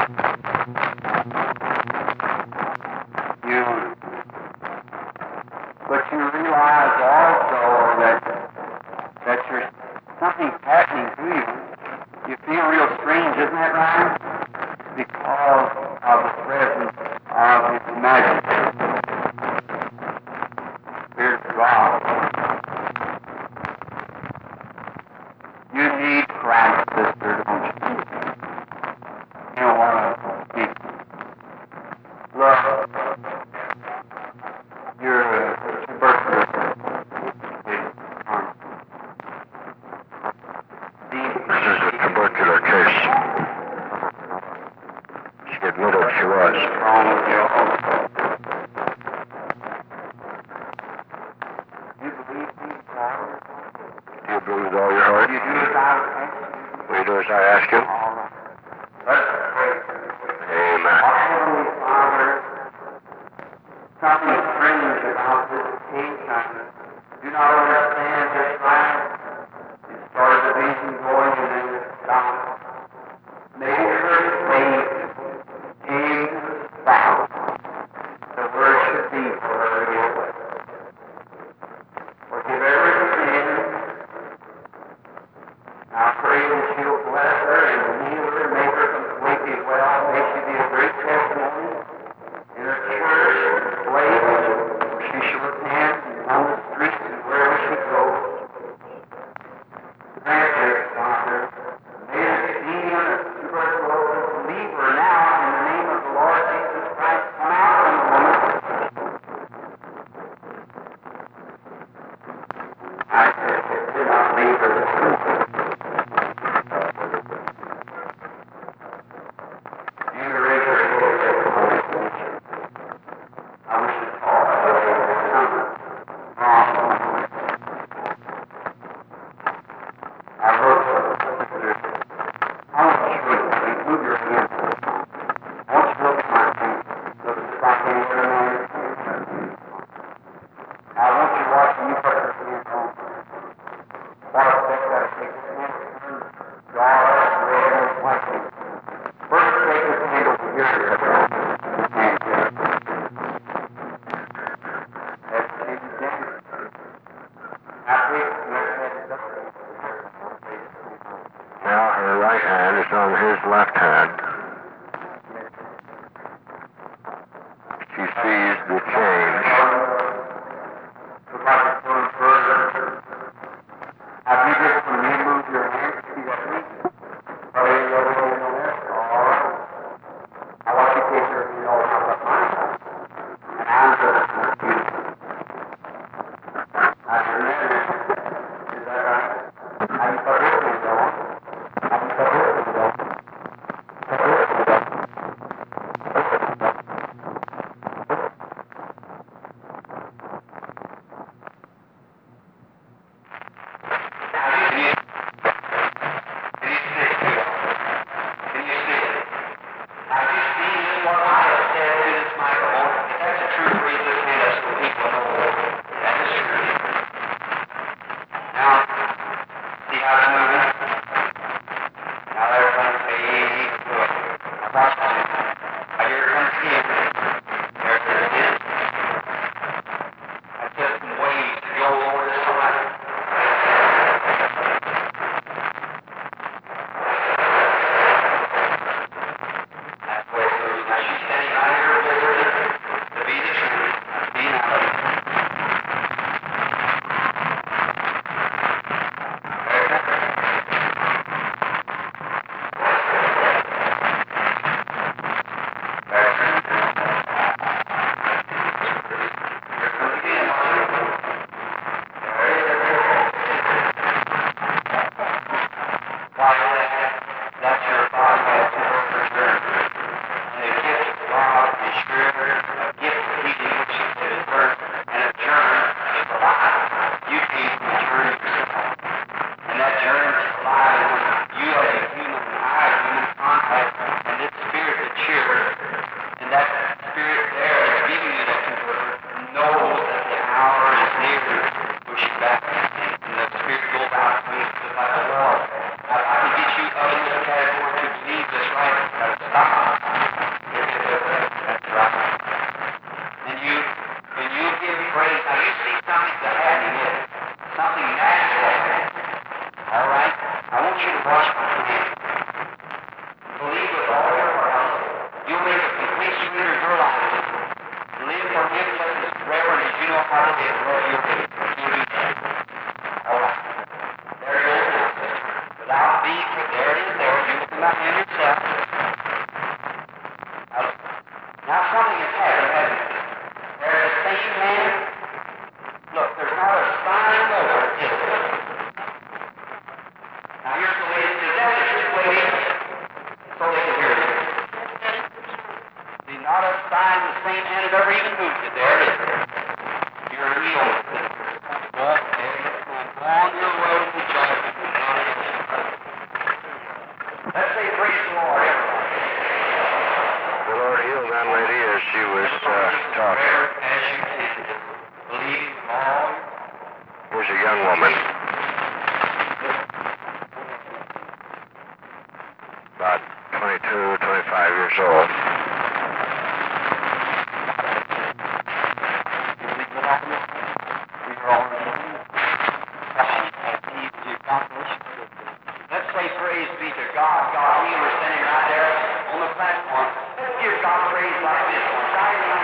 [SPEAKER 2] but you realize also that something's happening to you. You feel real strange, isn't that right? Because of the presence of His Majesty. Spirit of God. You need Christ, sister, don't you? You don't want to speak. Look, your tuberculosis.
[SPEAKER 3] This is a tubercular case. She admitted she was.
[SPEAKER 2] Wrong with you. You believe me, Father?
[SPEAKER 3] Do you believe with all your heart?
[SPEAKER 2] You do as I ask.
[SPEAKER 3] Will you do as I ask you?
[SPEAKER 2] All right. Let's pray.
[SPEAKER 3] Amen.
[SPEAKER 2] Our Heavenly Father, something strange about this case. I do not understand this right. It started the vision going and then it stopped. Maybe her faith came to the spout. The word should be for her to get away. Forgive every sin. I pray that she'll bless her and heal her and make her completely well. May she be a great testimony in her church, place, where she shall attend, on the streets, and wherever she goes. Grant her, Father. May the demon of tuberculosis leave her now in the name of the Lord Jesus Christ. Come out from the woman. I said, do not leave her.
[SPEAKER 3] Now her right hand is on his left hand. She sees the change.
[SPEAKER 2] Have you just moved your hand to see that week? Or are you over there on there? All right. I want you to take your feet all up at mine. And I'm going to put you. That's your name. Is that right? How you put this one going? How you put this one going? Put this one going. praise. Now you see something that's happening here. Something natural. All right? I want you to watch my hand. Believe with all your heart. You'll make a complete surrender of your life. Live for Him just as reverent as you know how to live. Lord, you'll do it. You'll do that. All right. There it is now. Without being, there it is there. You look at my hand yourself. Now something has happened, hasn't it? There's the same hand. Look, there's not a sign over it, is there? Now here's the way it is. That is just the way it is. So they can hear you. See, not a sign the same hand has ever even moved it. There it is. You're healed. Go on your road to joy. Let's say praise the Lord, everybody.
[SPEAKER 3] The Lord healed that lady as she was talking.
[SPEAKER 2] As you can. Believe all.
[SPEAKER 3] Here's a young woman. About 22, 25 years old.
[SPEAKER 2] Let's say praise be to God. God, we were standing right there on the platform. Let's give God praise like this. Amen.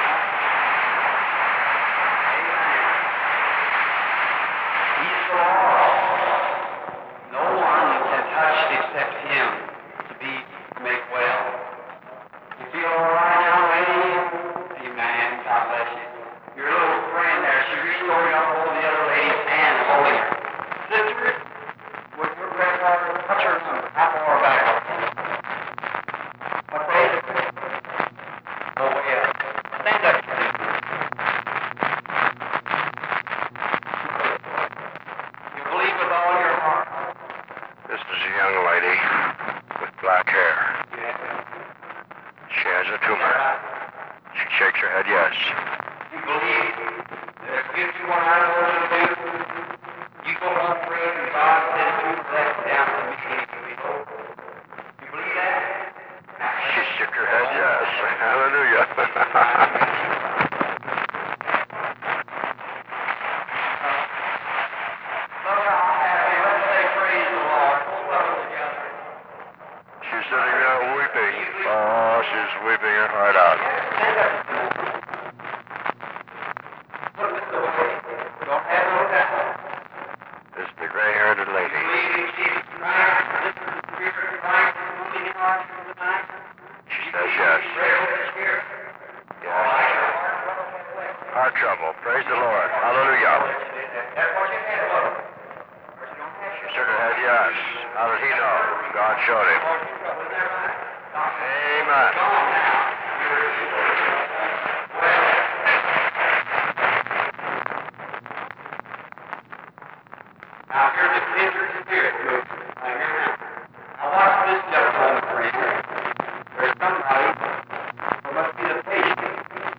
[SPEAKER 2] He's the Lord. No one can touch except Him to make well. You feel all right now, lady? Amen. God bless you. Your little friend there, she reached over and hold the other lady's hand and holding her. Sister, would your grandfather touch her number? How far back? What day? Oh, yeah. Stand up, please. You believe with all your heart.
[SPEAKER 3] This is a young lady with black hair.
[SPEAKER 2] Yeah.
[SPEAKER 3] She has a tumor. She shakes her head yes.
[SPEAKER 2] You believe that if you want to know what to do, you go home praising God and said, "You bless down to me." You believe that?
[SPEAKER 3] She shook her head yes. Hallelujah.
[SPEAKER 2] Let's say praise the Lord. Hold up together.
[SPEAKER 3] She's sitting there weeping. Oh, she's weeping her heart out.
[SPEAKER 2] Stand up. Look this way. Don't have no doubt.
[SPEAKER 3] This is the gray-haired lady.
[SPEAKER 2] Believe in Jesus Christ. This is the Spirit of Christ moving in our hearts tonight.
[SPEAKER 3] She says yes.
[SPEAKER 2] Spirit.
[SPEAKER 3] Yes. Heart trouble. Praise the Lord. Hallelujah.
[SPEAKER 2] That's what you had, look.
[SPEAKER 3] She shook her head yes. How did he know? God showed him. Amen.
[SPEAKER 2] Now here's the kindred spirit move. Now hear now. Now watch this just a moment, friend. There's somebody who must be the patient.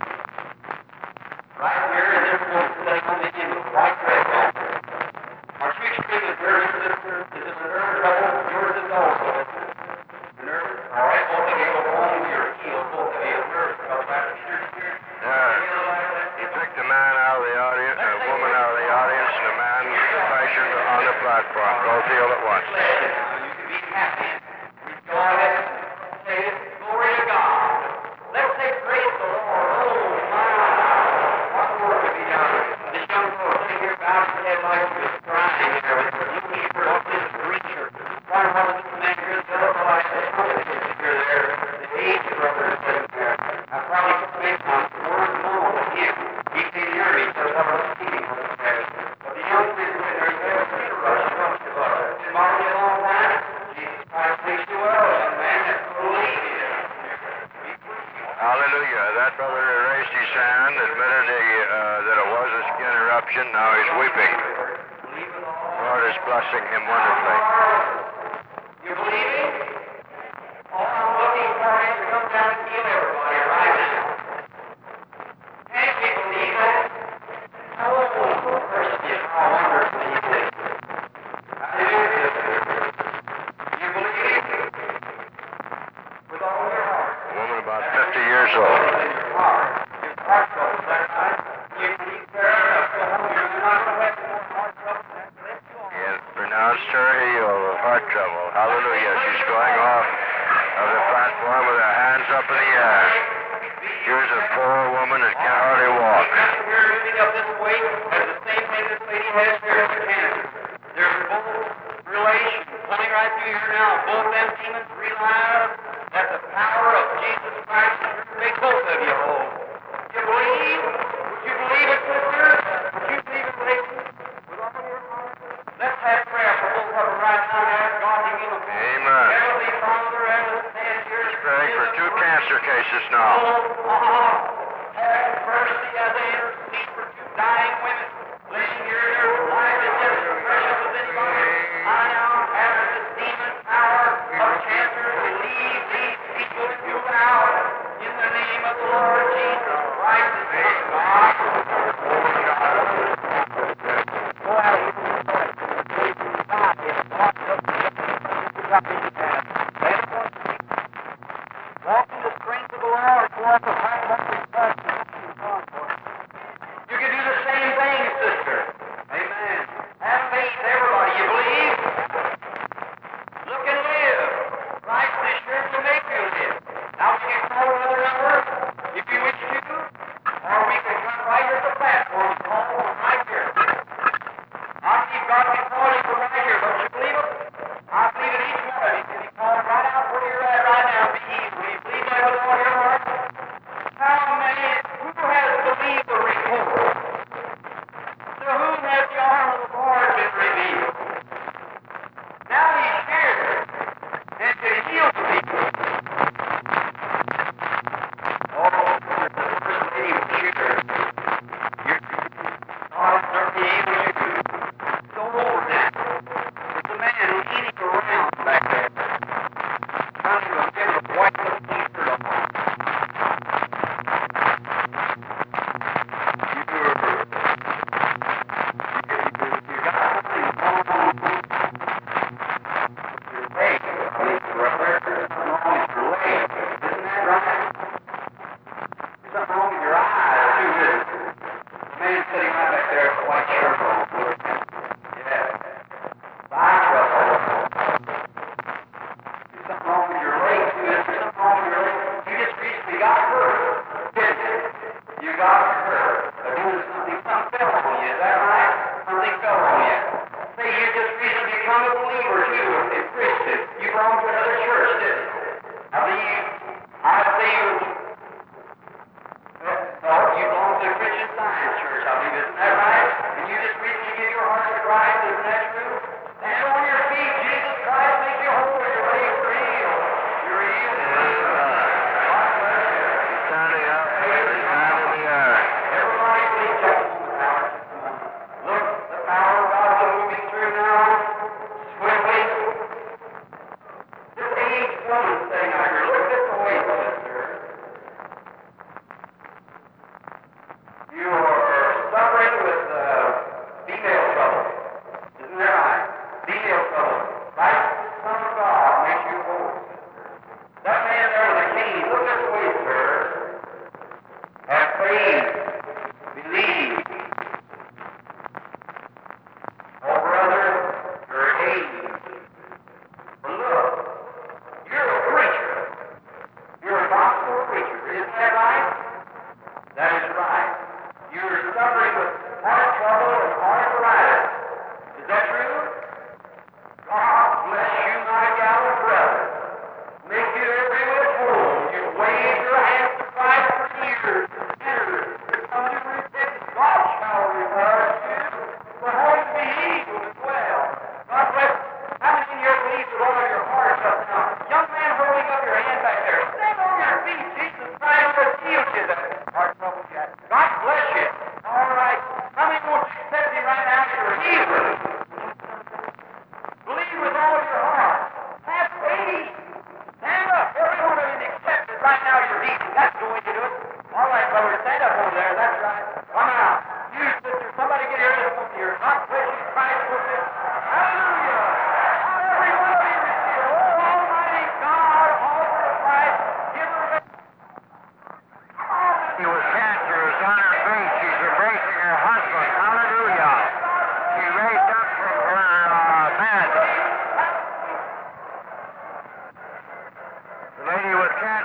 [SPEAKER 2] Right here in this room, sitting on the end of the white dress on. Aren't you extremely nervous, sister? Is this a nerve trouble? Yours is also. The nerve? All right, both of you go home. You're healed. Both of you have nerve trouble. That's your spirit.
[SPEAKER 3] He picked a man out of the audience, a woman out of the audience, and a man fashioned on the platform. Both healed at once.
[SPEAKER 2] Now you can be happy. Go ahead and say it. Glory to God. Let's say praise the Lord. Oh, my. What more could be done? This young girl sitting here bowed his head like he was crying there with her looking for up this preacher. Why wasn't this man here the other like this? You're there. The age brother is sitting there. I probably could make some word more with him. He can hear me, so I was speaking with him there. But the young man sitting there, he never seen a rush. It's already a long time. Jesus Christ makes you well, young man. That's the belief.
[SPEAKER 3] Hallelujah. That brother raised his hand, admitted that it was a skin eruption. Now he's weeping. The Lord is blessing him wonderfully.
[SPEAKER 2] You believe it? All I'm looking for is to come down and heal everybody right now. Can't you believe that? Oh, mercy, how wonderful he is. Hallelujah. You believe it? With all your heart.
[SPEAKER 3] A woman about 50 years old.
[SPEAKER 2] Your heart. Your heart goes that right. You believe weight as the same thing this lady has here, the cancer. There's full relation coming right through here now. Both them demons realize that the power of Jesus Christ is here to make both of you whole. You believe? Would you believe it, sister? Would you believe it, lady? With all your heart? Let's have prayer for both of them right now and ask God to heal them.
[SPEAKER 3] Amen.
[SPEAKER 2] Heavenly Father, as it stands here,
[SPEAKER 3] Pray for 2 cancer cases now.
[SPEAKER 2] Have mercy as they intercede for 2 dying women laying here. Their life is just as precious as anybody. I now have the demon power of cancer to leave these people and move out in the name of the Lord Jesus Christ. Walk in the strength of the Lord. Walk the right walk with God. You can do the same thing, sister. Amen. Have faith, everybody. You believe? Look and live. Christ is sure to make you live. Now we can call another number if you wish to, or we can come right here at the platform and call one right here. I believe God can call you from right here. Don't you believe it? I believe in each one of you. Can you call it right out where you're at right now? Be easy. Will you believe that with all your heart? How many? Who has believed the report? To whom has the arm of the Lord been revealed? Now He's here and can heal people. Oh, the first lady was here. God is certainly able to go over that. There's a man leaning around back there, trying to get a white T-shirt on.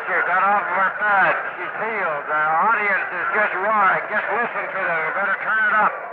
[SPEAKER 3] She's healed. The audience is just roaring. Just listen to them. You better turn it up.